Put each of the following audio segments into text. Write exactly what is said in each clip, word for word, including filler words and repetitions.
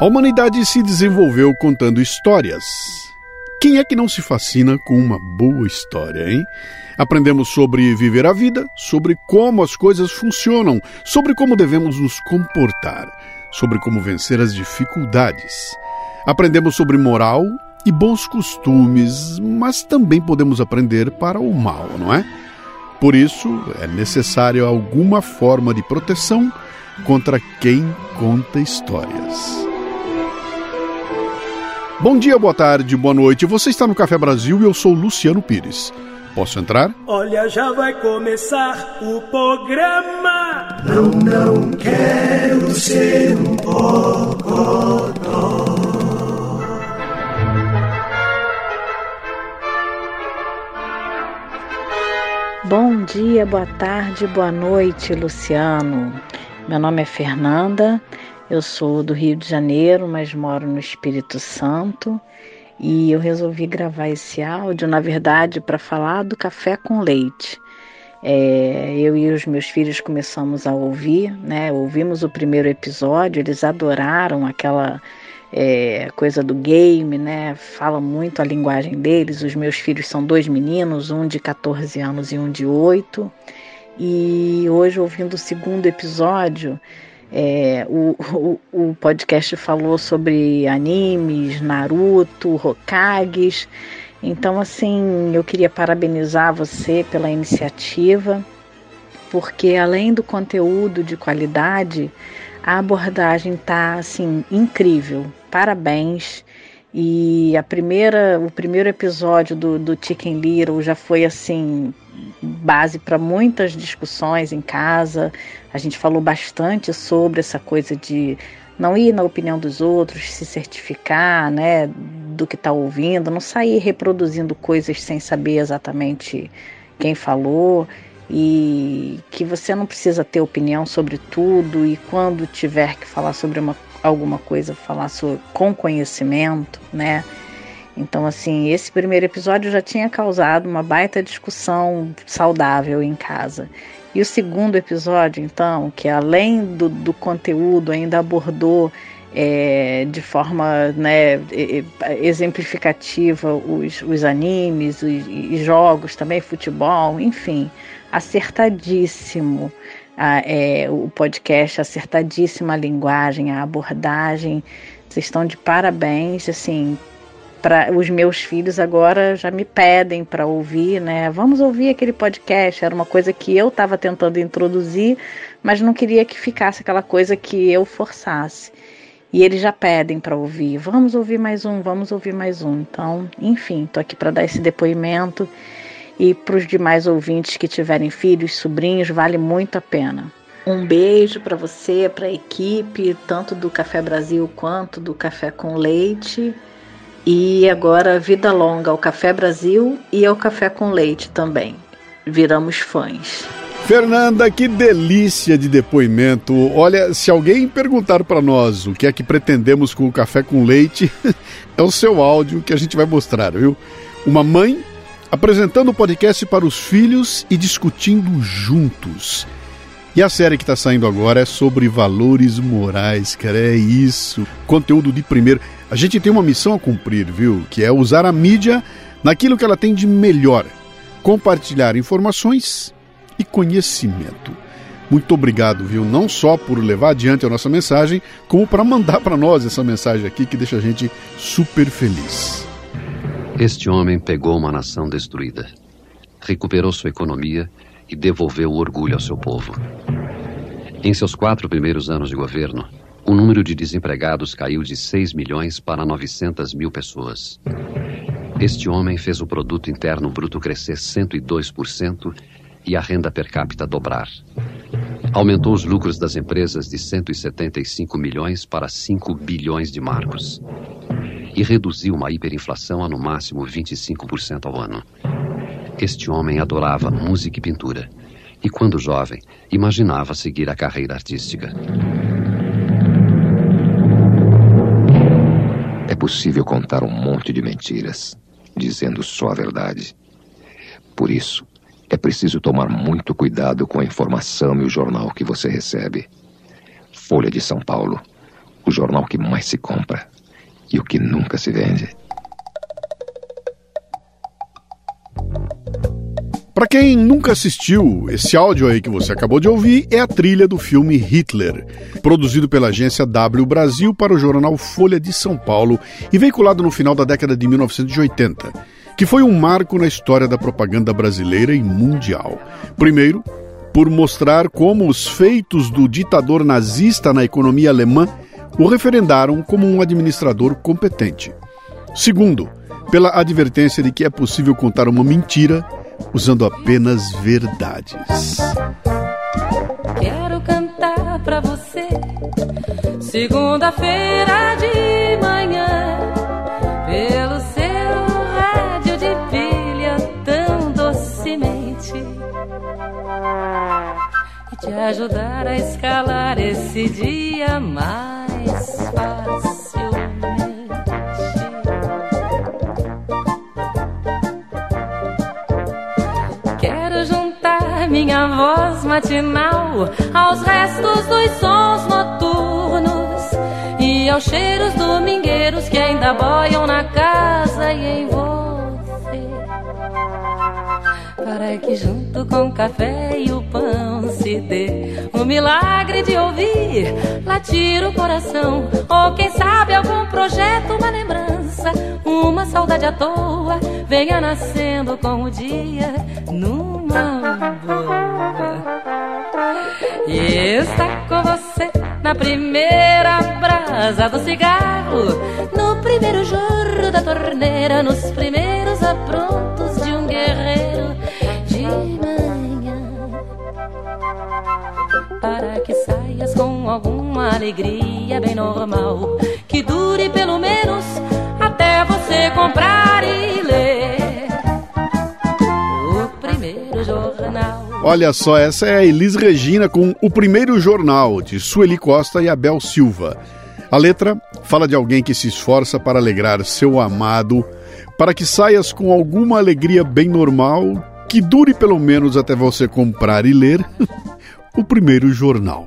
A humanidade se desenvolveu contando histórias. Quem é que não se fascina com uma boa história, hein? Aprendemos sobre viver a vida, sobre como as coisas funcionam, sobre como devemos nos comportar, sobre como vencer as dificuldades. Aprendemos sobre moral e bons costumes, mas também podemos aprender para o mal, não é? Por isso, é necessária alguma forma de proteção contra quem conta histórias. Bom dia, boa tarde, boa noite. Você está no Café Brasil e eu sou Luciano Pires. Posso entrar? Olha, já vai começar o programa. Não, não quero ser um bocodó. Bom dia, boa tarde, boa noite, Luciano. Meu nome é Fernanda. Eu sou do Rio de Janeiro, mas moro no Espírito Santo e eu resolvi gravar esse áudio, na verdade, para falar do café com leite. É, eu e os meus filhos começamos a ouvir, né? Ouvimos o primeiro episódio, eles adoraram aquela é, coisa do game, né? Fala muito a linguagem deles. Os meus filhos são dois meninos, um de catorze anos e um de oito. E hoje, ouvindo o segundo episódio, É, o, o, o podcast falou sobre animes, Naruto, Hokages. Então, assim, eu queria parabenizar você pela iniciativa, porque além do conteúdo de qualidade, a abordagem tá, assim, incrível. Parabéns. E a primeira, o primeiro episódio do, do Chicken Little já foi, assim, base para muitas discussões em casa. A gente falou bastante sobre essa coisa de não ir na opinião dos outros, se certificar, né, do que está ouvindo, não sair reproduzindo coisas sem saber exatamente quem falou, e que você não precisa ter opinião sobre tudo, e quando tiver que falar sobre uma, alguma coisa, falar sobre, com conhecimento, né? Então, assim, esse primeiro episódio já tinha causado uma baita discussão saudável em casa. E o segundo episódio, então, que além do, do conteúdo ainda abordou é, de forma, né, exemplificativa os, os animes, os, os jogos também, futebol, enfim, acertadíssimo a, é, o podcast, acertadíssima a linguagem, a abordagem. Vocês estão de parabéns, assim. Pra, os meus filhos agora já me pedem para ouvir, né? Vamos ouvir aquele podcast. Era uma coisa que eu estava tentando introduzir, mas não queria que ficasse aquela coisa que eu forçasse. E eles já pedem para ouvir. Vamos ouvir mais um, vamos ouvir mais um. Então, enfim, estou aqui para dar esse depoimento. E para os demais ouvintes que tiverem filhos, sobrinhos, vale muito a pena. Um beijo para você, para a equipe, tanto do Café Brasil quanto do Café com Leite. E agora, vida longa ao Café Brasil e ao Café com Leite também. Viramos fãs. Fernanda, que delícia de depoimento. Olha, se alguém perguntar para nós o que é que pretendemos com o Café com Leite, é o seu áudio que a gente vai mostrar, viu? Uma mãe apresentando o podcast para os filhos e discutindo juntos. E a série que está saindo agora é sobre valores morais, cara, é isso. Conteúdo de primeiro. A gente tem uma missão a cumprir, viu? Que é usar a mídia naquilo que ela tem de melhor. Compartilhar informações e conhecimento. Muito obrigado, viu? Não só por levar adiante a nossa mensagem, como para mandar para nós essa mensagem aqui que deixa a gente super feliz. Este homem pegou uma nação destruída, recuperou sua economia e devolveu o orgulho ao seu povo. Em seus quatro primeiros anos de governo, o número de desempregados caiu de seis milhões para novecentas mil pessoas. Este homem fez o produto interno bruto crescer cento e dois por cento e a renda per capita dobrar. Aumentou os lucros das empresas de cento e setenta e cinco milhões para cinco bilhões de marcos. E reduziu uma hiperinflação a no máximo vinte e cinco por cento ao ano. Este homem adorava música e pintura. E quando jovem, imaginava seguir a carreira artística. É possível contar um monte de mentiras, dizendo só a verdade. Por isso, é preciso tomar muito cuidado com a informação e o jornal que você recebe. Folha de São Paulo, O o jornal que mais se compra e o que nunca se vende. Para quem nunca assistiu, esse áudio aí que você acabou de ouvir é a trilha do filme Hitler, produzido pela agência W Brasil para o jornal Folha de São Paulo e veiculado no final da década de mil novecentos e oitenta, que foi um marco na história da propaganda brasileira e mundial. Primeiro, por mostrar como os feitos do ditador nazista na economia alemã o referendaram como um administrador competente. Segundo, pela advertência de que é possível contar uma mentira usando apenas verdades. Quero cantar pra você segunda-feira de manhã pelo seu rádio de pilha tão docemente e te ajudar a escalar esse dia mais facilmente. Minha voz matinal aos restos dos sons noturnos e aos cheiros domingueiros que ainda boiam na casa e em você, para que junto com o café e o pão se dê o milagre de ouvir latir o coração, ou quem sabe algum projeto, uma lembrança, uma saudade à toa venha nascendo com o dia numa boa. E está com você na primeira brasa do cigarro, no primeiro jorro da torneira, nos primeiros aprontos de um guerreiro de manhã, para que saias com alguma alegria bem normal, que dure pelo menos até você comprar e ler o primeiro jornal. Olha só, essa é a Elis Regina com O Primeiro Jornal, de Sueli Costa e Abel Silva. A letra fala de alguém que se esforça para alegrar seu amado, para que saias com alguma alegria bem normal, que dure pelo menos até você comprar e ler o primeiro jornal.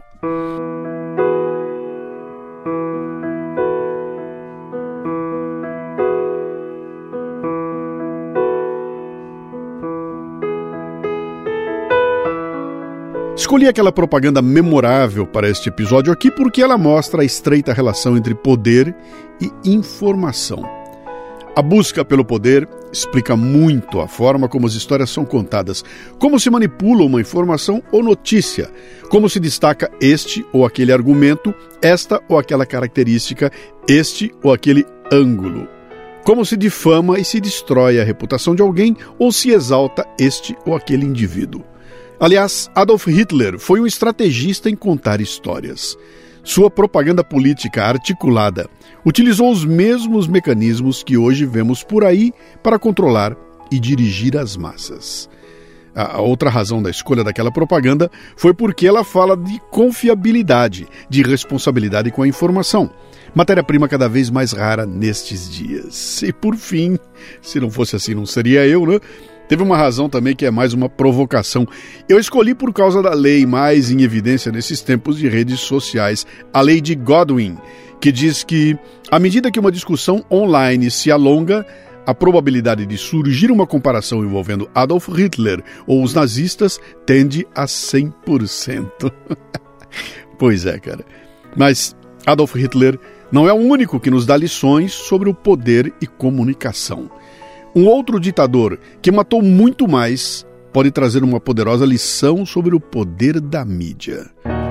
Escolhi aquela propaganda memorável para este episódio aqui porque ela mostra a estreita relação entre poder e informação. A busca pelo poder explica muito a forma como as histórias são contadas, como se manipula uma informação ou notícia, como se destaca este ou aquele argumento, esta ou aquela característica, este ou aquele ângulo, como se difama e se destrói a reputação de alguém ou se exalta este ou aquele indivíduo. Aliás, Adolf Hitler foi um estrategista em contar histórias. Sua propaganda política articulada utilizou os mesmos mecanismos que hoje vemos por aí para controlar e dirigir as massas. A outra razão da escolha daquela propaganda foi porque ela fala de confiabilidade, de responsabilidade com a informação, matéria-prima cada vez mais rara nestes dias. E por fim, se não fosse assim não seria eu, né? Teve uma razão também que é mais uma provocação. Eu escolhi por causa da lei mais em evidência nesses tempos de redes sociais, a lei de Godwin, que diz que, à medida que uma discussão online se alonga, a probabilidade de surgir uma comparação envolvendo Adolf Hitler ou os nazistas tende a cem por cento. Pois é, cara. Mas Adolf Hitler não é o único que nos dá lições sobre o poder e comunicação. Um outro ditador que matou muito mais pode trazer uma poderosa lição sobre o poder da mídia.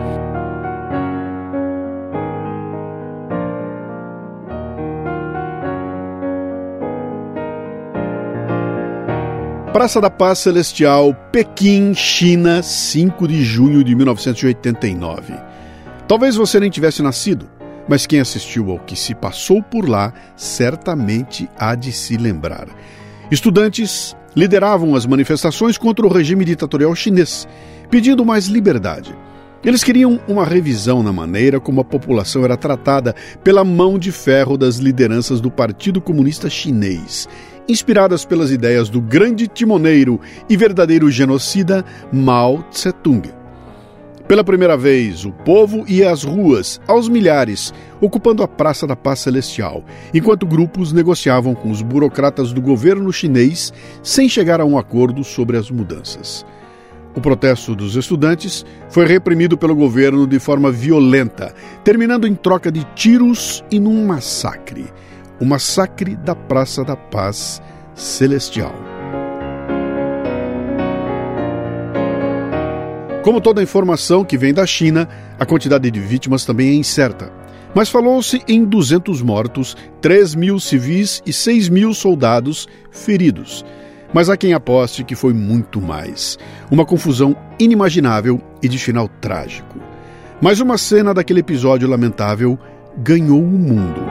Praça da Paz Celestial, Pequim, China, cinco de junho de mil novecentos e oitenta e nove. Talvez você nem tivesse nascido, mas quem assistiu ao que se passou por lá certamente há de se lembrar. Estudantes lideravam as manifestações contra o regime ditatorial chinês, pedindo mais liberdade. Eles queriam uma revisão na maneira como a população era tratada pela mão de ferro das lideranças do Partido Comunista Chinês, inspiradas pelas ideias do grande timoneiro e verdadeiro genocida Mao Tse-tung. Pela primeira vez, o povo ia às ruas, aos milhares, ocupando a Praça da Paz Celestial, enquanto grupos negociavam com os burocratas do governo chinês sem chegar a um acordo sobre as mudanças. O protesto dos estudantes foi reprimido pelo governo de forma violenta, terminando em troca de tiros e num massacre. O massacre da Praça da Paz Celestial. Como toda informação que vem da China, a quantidade de vítimas também é incerta. Mas falou-se em duzentos mortos, três mil civis e seis mil soldados feridos. Mas há quem aposte que foi muito mais. Uma confusão inimaginável e de final trágico. Mas uma cena daquele episódio lamentável ganhou o mundo.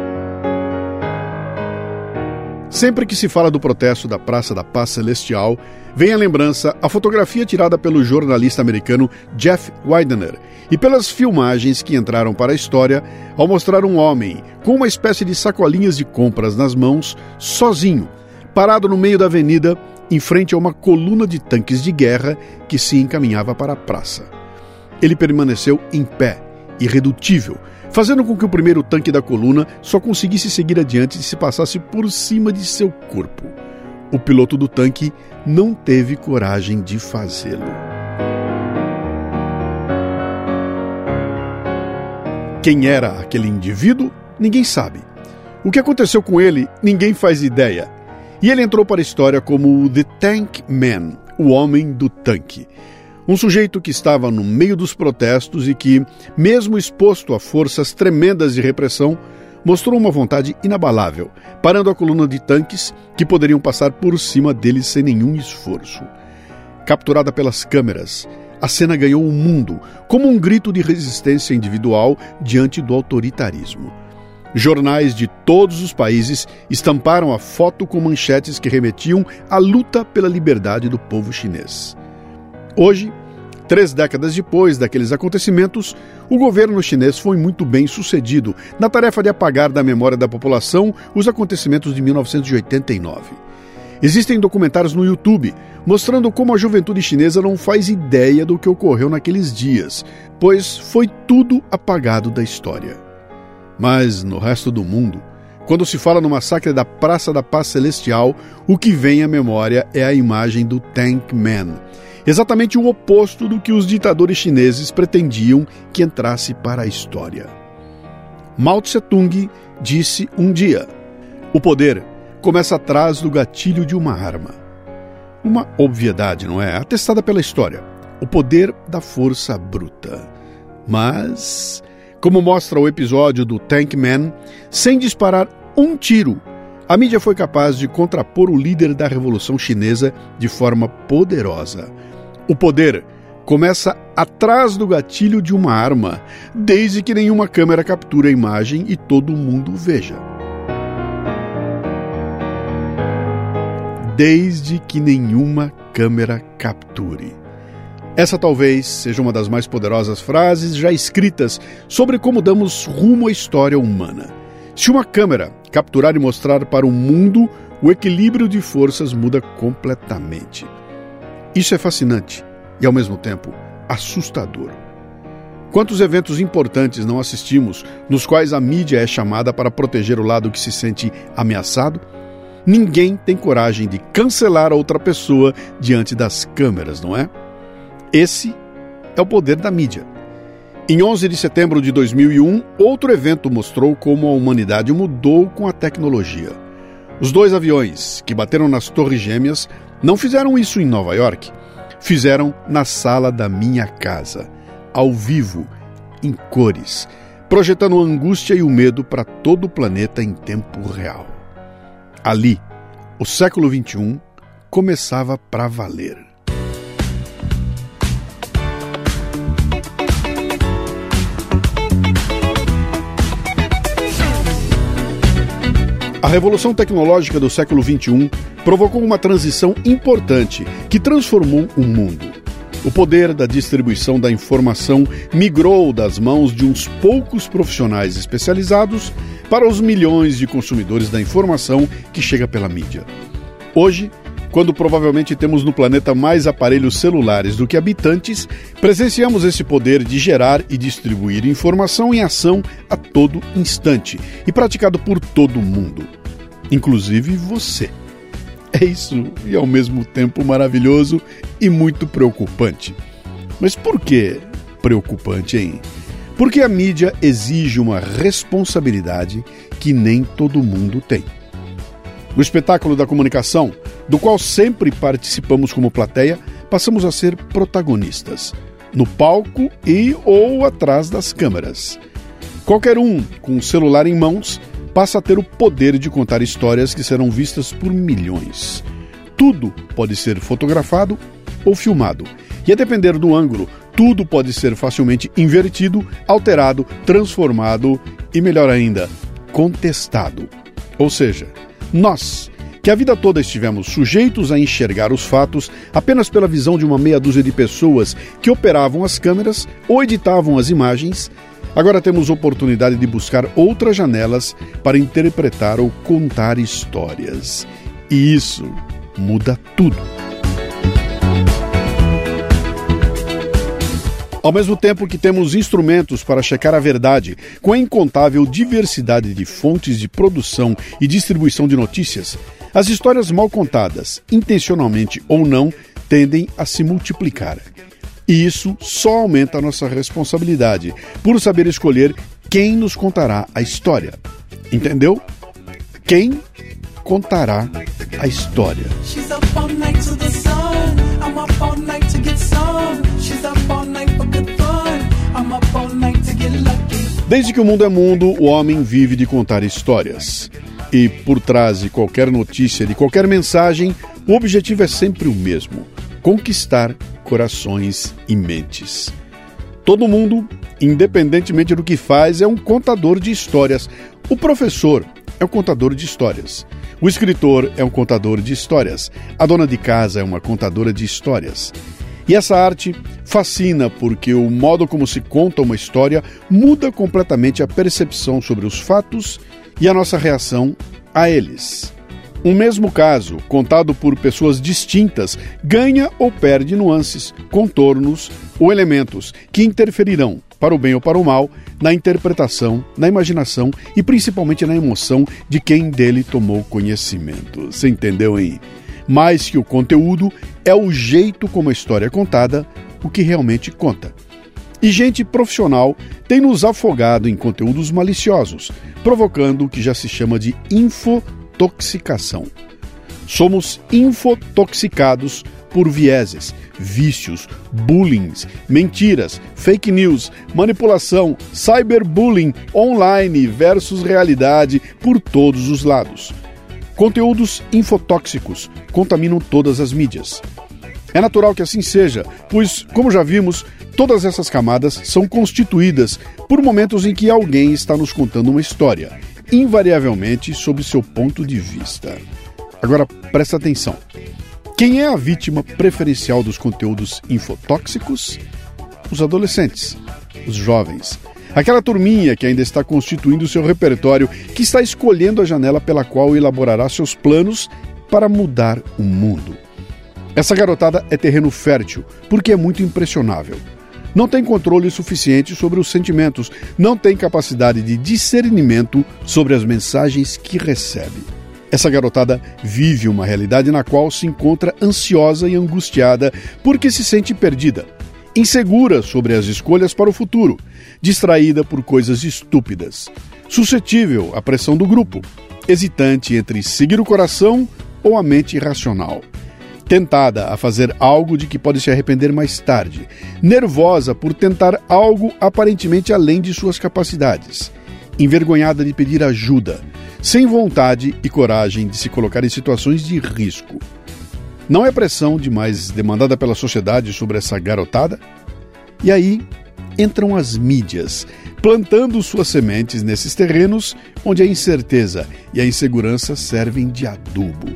Sempre que se fala do protesto da Praça da Paz Celestial, vem à lembrança a fotografia tirada pelo jornalista americano Jeff Widener e pelas filmagens que entraram para a história ao mostrar um homem com uma espécie de sacolinhas de compras nas mãos, sozinho, parado no meio da avenida, em frente a uma coluna de tanques de guerra que se encaminhava para a praça. Ele permaneceu em pé, irredutível, fazendo com que o primeiro tanque da coluna só conseguisse seguir adiante se passasse por cima de seu corpo. O piloto do tanque não teve coragem de fazê-lo. Quem era aquele indivíduo? Ninguém sabe. O que aconteceu com ele, ninguém faz ideia. E ele entrou para a história como The Tank Man, o homem do tanque. Um sujeito que estava no meio dos protestos e que, mesmo exposto a forças tremendas de repressão, mostrou uma vontade inabalável, parando a coluna de tanques que poderiam passar por cima dele sem nenhum esforço. Capturada pelas câmeras, a cena ganhou o mundo como um grito de resistência individual diante do autoritarismo. Jornais de todos os países estamparam a foto com manchetes que remetiam à luta pela liberdade do povo chinês. Hoje, três décadas depois daqueles acontecimentos, o governo chinês foi muito bem sucedido na tarefa de apagar da memória da população os acontecimentos de mil novecentos e oitenta e nove. Existem documentários no YouTube mostrando como a juventude chinesa não faz ideia do que ocorreu naqueles dias, pois foi tudo apagado da história. Mas, no resto do mundo, quando se fala no massacre da Praça da Paz Celestial, o que vem à memória é a imagem do Tank Man, exatamente o oposto do que os ditadores chineses pretendiam que entrasse para a história. Mao Tse-tung disse um dia: o poder começa atrás do gatilho de uma arma. Uma obviedade, não é? Atestada pela história. O poder da força bruta. Mas, como mostra o episódio do Tank Man, sem disparar um tiro, a mídia foi capaz de contrapor o líder da Revolução Chinesa de forma poderosa. O poder começa atrás do gatilho de uma arma, desde que nenhuma câmera capture a imagem e todo mundo veja. Desde que nenhuma câmera capture. Essa talvez seja uma das mais poderosas frases já escritas sobre como damos rumo à história humana. Se uma câmera capturar e mostrar para o mundo, o equilíbrio de forças muda completamente. Isso é fascinante e, ao mesmo tempo, assustador. Quantos eventos importantes não assistimos, nos quais a mídia é chamada para proteger o lado que se sente ameaçado? Ninguém tem coragem de cancelar a outra pessoa diante das câmeras, não é? Esse é o poder da mídia. Em onze de setembro de dois mil e um, outro evento mostrou como a humanidade mudou com a tecnologia. Os dois aviões que bateram nas Torres Gêmeas não fizeram isso em Nova York. Fizeram na sala da minha casa, ao vivo, em cores, projetando a angústia e o medo para todo o planeta em tempo real. Ali, o século vinte e um começava para valer. A revolução tecnológica do século vinte e um provocou uma transição importante que transformou o mundo. O poder da distribuição da informação migrou das mãos de uns poucos profissionais especializados para os milhões de consumidores da informação que chega pela mídia. Hoje, quando provavelmente temos no planeta mais aparelhos celulares do que habitantes, presenciamos esse poder de gerar e distribuir informação em ação a todo instante e praticado por todo mundo, inclusive você. É isso, e ao mesmo tempo maravilhoso e muito preocupante. Mas por que preocupante, hein? Porque a mídia exige uma responsabilidade que nem todo mundo tem. No espetáculo da comunicação, do qual sempre participamos como plateia, passamos a ser protagonistas, no palco e ou atrás das câmeras. Qualquer um com o celular em mãos passa a ter o poder de contar histórias que serão vistas por milhões. Tudo pode ser fotografado ou filmado, e a depender do ângulo, tudo pode ser facilmente invertido, alterado, transformado e, melhor ainda, contestado. Ou seja, nós, que a vida toda estivemos sujeitos a enxergar os fatos apenas pela visão de uma meia dúzia de pessoas que operavam as câmeras ou editavam as imagens, agora temos oportunidade de buscar outras janelas para interpretar ou contar histórias. E isso muda tudo. Ao mesmo tempo que temos instrumentos para checar a verdade, com a incontável diversidade de fontes de produção e distribuição de notícias, as histórias mal contadas, intencionalmente ou não, tendem a se multiplicar. E isso só aumenta a nossa responsabilidade por saber escolher quem nos contará a história. Entendeu? Quem contará a história. Desde que o mundo é mundo, o homem vive de contar histórias. E por trás de qualquer notícia, de qualquer mensagem, o objetivo é sempre o mesmo: conquistar corações e mentes. Todo mundo, independentemente do que faz, é um contador de histórias. O professor é um contador de histórias. O escritor é um contador de histórias. A dona de casa é uma contadora de histórias. E essa arte fascina porque o modo como se conta uma história muda completamente a percepção sobre os fatos e a nossa reação a eles. Um mesmo caso, contado por pessoas distintas, ganha ou perde nuances, contornos ou elementos que interferirão, para o bem ou para o mal, na interpretação, na imaginação e principalmente na emoção de quem dele tomou conhecimento. Você entendeu, hein? Mais que o conteúdo, é o jeito como a história é contada, o que realmente conta. E gente profissional tem nos afogado em conteúdos maliciosos, provocando o que já se chama de infotoxicação. Somos infotoxicados por vieses, vícios, bullying, mentiras, fake news, manipulação, cyberbullying, online versus realidade por todos os lados. Conteúdos infotóxicos contaminam todas as mídias. É natural que assim seja, pois, como já vimos, todas essas camadas são constituídas por momentos em que alguém está nos contando uma história, invariavelmente sob seu ponto de vista. Agora, presta atenção. Quem é a vítima preferencial dos conteúdos infotóxicos? Os adolescentes, os jovens. Aquela turminha que ainda está constituindo seu repertório, que está escolhendo a janela pela qual elaborará seus planos para mudar o mundo. Essa garotada é terreno fértil, porque é muito impressionável. Não tem controle suficiente sobre os sentimentos, não tem capacidade de discernimento sobre as mensagens que recebe. Essa garotada vive uma realidade na qual se encontra ansiosa e angustiada porque se sente perdida, insegura sobre as escolhas para o futuro, distraída por coisas estúpidas, suscetível à pressão do grupo, hesitante entre seguir o coração ou a mente racional, tentada a fazer algo de que pode se arrepender mais tarde, nervosa por tentar algo aparentemente além de suas capacidades, envergonhada de pedir ajuda, sem vontade e coragem de se colocar em situações de risco. Não é pressão demais demandada pela sociedade sobre essa garotada? E aí entram as mídias, plantando suas sementes nesses terrenos onde a incerteza e a insegurança servem de adubo.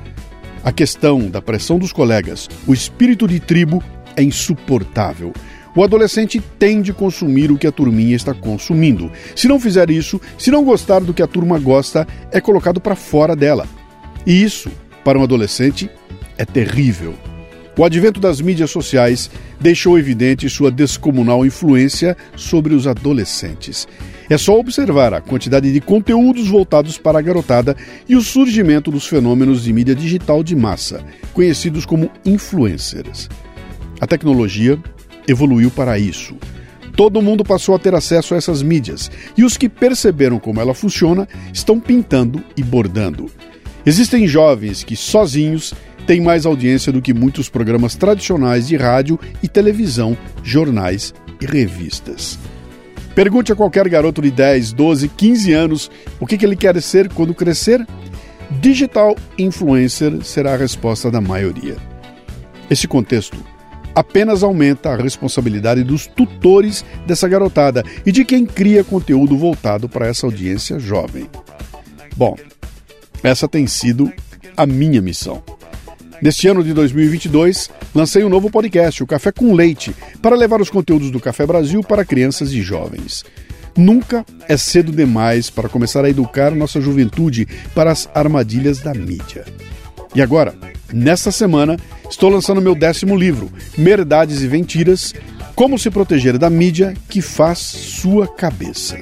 A questão da pressão dos colegas, o espírito de tribo, é insuportável. O adolescente tem de consumir o que a turminha está consumindo. Se não fizer isso, se não gostar do que a turma gosta, é colocado para fora dela. E isso, para um adolescente, é terrível. O advento das mídias sociais deixou evidente sua descomunal influência sobre os adolescentes. É só observar a quantidade de conteúdos voltados para a garotada e o surgimento dos fenômenos de mídia digital de massa, conhecidos como influencers. A tecnologia evoluiu para isso. Todo mundo passou a ter acesso a essas mídias, e os que perceberam como ela funciona estão pintando e bordando. Existem jovens que, sozinhos, têm mais audiência do que muitos programas tradicionais de rádio e televisão, jornais e revistas. Pergunte a qualquer garoto de dez, doze, quinze anos o que ele quer ser quando crescer. Digital influencer será a resposta da maioria. Esse contexto apenas aumenta a responsabilidade dos tutores dessa garotada e de quem cria conteúdo voltado para essa audiência jovem. Bom, essa tem sido a minha missão. Neste ano de dois mil e vinte e dois, lancei um novo podcast, o Café com Leite, para levar os conteúdos do Café Brasil para crianças e jovens. Nunca é cedo demais para começar a educar nossa juventude para as armadilhas da mídia. E agora, nesta semana, estou lançando meu décimo livro, Merdades e Mentiras, Como se proteger da mídia que faz sua cabeça.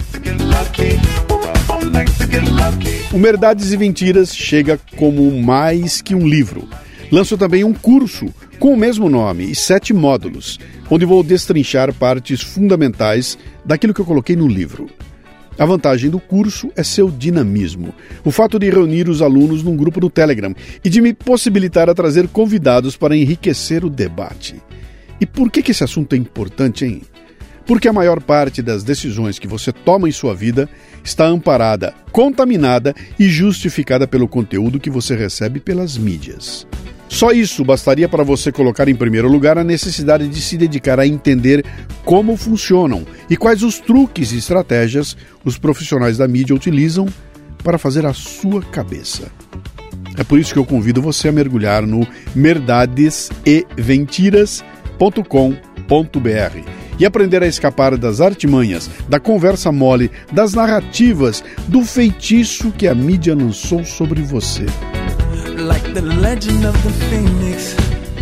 O Merdades e Mentiras chega como mais que um livro. Lanço também um curso com o mesmo nome e sete módulos, onde vou destrinchar partes fundamentais daquilo que eu coloquei no livro. A vantagem do curso é seu dinamismo, o fato de reunir os alunos num grupo no Telegram e de me possibilitar a trazer convidados para enriquecer o debate. E por que que esse assunto é importante, hein? Porque a maior parte das decisões que você toma em sua vida está amparada, contaminada e justificada pelo conteúdo que você recebe pelas mídias. Só isso bastaria para você colocar em primeiro lugar a necessidade de se dedicar a entender como funcionam e quais os truques e estratégias os profissionais da mídia utilizam para fazer a sua cabeça. É por isso que eu convido você a mergulhar no merdades e mentiras ponto com ponto b r e aprender a escapar das artimanhas, da conversa mole, das narrativas, do feitiço que a mídia lançou sobre você. Like the legend of the phoenix,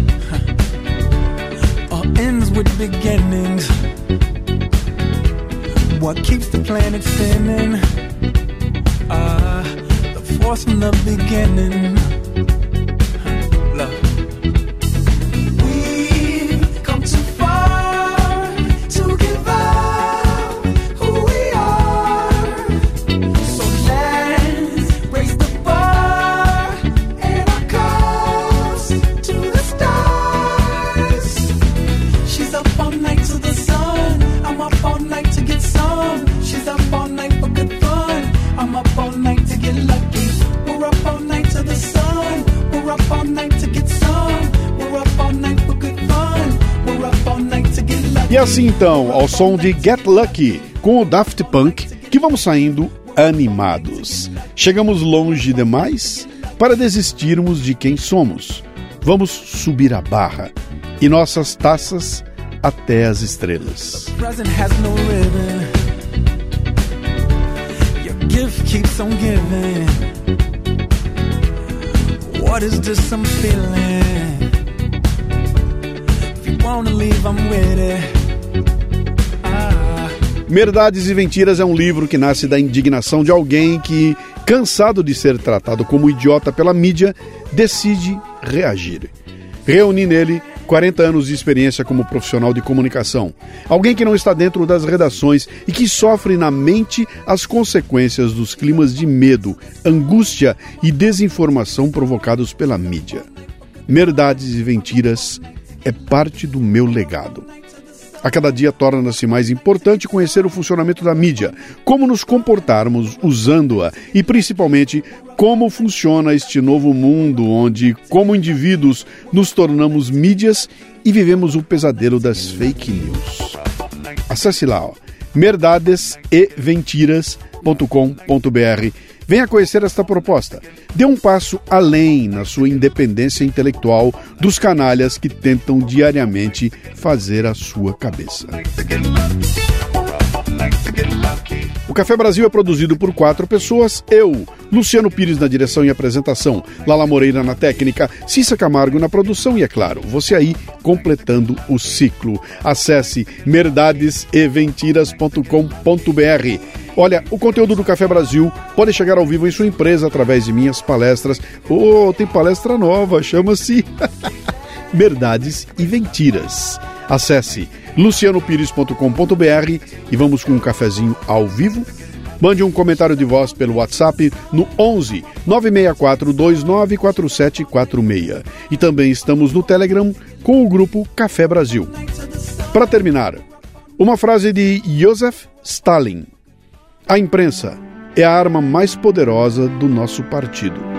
huh. All ends with beginnings. What keeps the planet spinning? Ah, uh, the force from the beginning. Huh. Love. We've come too far to give up who we are. So let's raise the bar. She's up all night to the sun. I'm up all night to get some. She's up all night for good fun. I'm up all night to get lucky. We're up all night to the sun. We're up all night to get some. We're up all night for good fun. We're up all night to get lucky. E assim então, ao som de Get Lucky, com o Daft Punk, que vamos saindo animados. Chegamos longe demais para desistirmos de quem somos. Vamos subir a barra e nossas taças até as estrelas. Merdades e Mentiras é um livro que nasce da indignação de alguém que, cansado de ser tratado como idiota pela mídia, decide reagir. Reuni nele quarenta anos de experiência como profissional de comunicação. Alguém que não está dentro das redações e que sofre na mente as consequências dos climas de medo, angústia e desinformação provocados pela mídia. Merdades e Mentiras é parte do meu legado. A cada dia torna-se mais importante conhecer o funcionamento da mídia, como nos comportarmos usando-a e, principalmente, como funciona este novo mundo onde, como indivíduos, nos tornamos mídias e vivemos o pesadelo das fake news. Acesse lá, ó, merdades e mentiras ponto com ponto b r. Venha conhecer esta proposta. Dê um passo além na sua independência intelectual dos canalhas que tentam diariamente fazer a sua cabeça. O Café Brasil é produzido por quatro pessoas, eu, Luciano Pires na direção e apresentação, Lala Moreira na técnica, Cissa Camargo na produção e, é claro, você aí completando o ciclo. Acesse merdades e ventiras ponto com ponto b r. Olha, o conteúdo do Café Brasil pode chegar ao vivo em sua empresa através de minhas palestras. Oh, tem palestra nova, chama-se Merdades e Ventiras. Acesse luciano pires ponto com ponto b r e vamos com um cafezinho ao vivo. Mande um comentário de voz pelo WhatsApp no onze nove seis quatro dois nove quatro sete quatro seis. E também estamos no Telegram com o grupo Café Brasil. Para terminar, uma frase de Joseph Stalin. A imprensa é a arma mais poderosa do nosso partido.